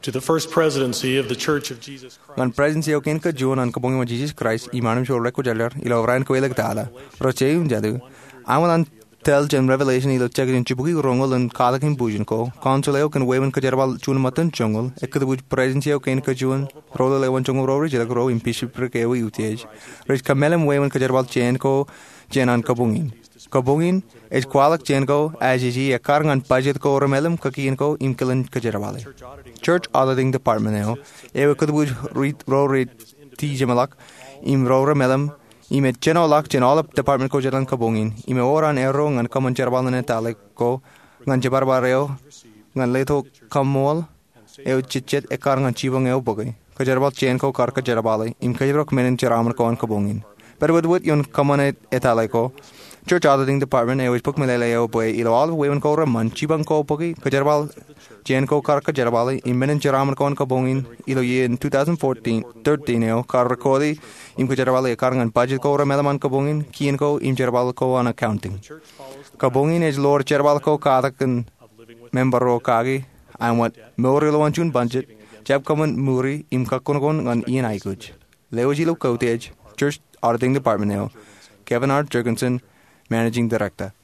to the First Presidency of the Church of Jesus Christ. Ngan presidency o ken ka John an kabong mo Jesus Christ imanum shol reko jalar ilo vran ko elag tala roche un jadu amalan tell gen revelation ilo check in chibuki rongol and kalakin bujin ko consuleo kan wewen ka jarbal chun matan chungol ekad buj presidency o ken ka John rolo lewan chungol ro jalag ro impeach preke we utej rich kamelem wewen ka jarbal chen ko jenan kabungin is kwalak chen ko ajiji a karngan budget ko romelem kakin ko imkilan ka jarbal church auditing department eo ewe kad buj ro rit ti jemalak im ro romelem ime cheno lak chen all department ko jalan kabungin ime oran ero ngan kaman jarbal ne tale ko ngan jabarbareo ngan leto kamol eo chichet e karngan chibong eo bogay ka jarbal chen ko kar ka jarbal im kajrok menen charaman ko an kabungin pero wud yon kaman etale ko church auditing department eo is puk melele eo boy ilo all wewen ko raman chibang ko bogay ka jarbal chen ko kar ka jarbal im menen charaman ko an kabungin ilo ye in 2013 eo kar rekodi im ko jarbal e karngan budget ko ramelaman kabungin kien ko im jarbal ko an accounting kabungin is lord jarbal ko kadakan member ro kagi I want more wan chun budget jab kaman muri im kakonon an ian aikuj leojilo cottage church auditing department eo Kevin R. Jurgensen, Managing Director.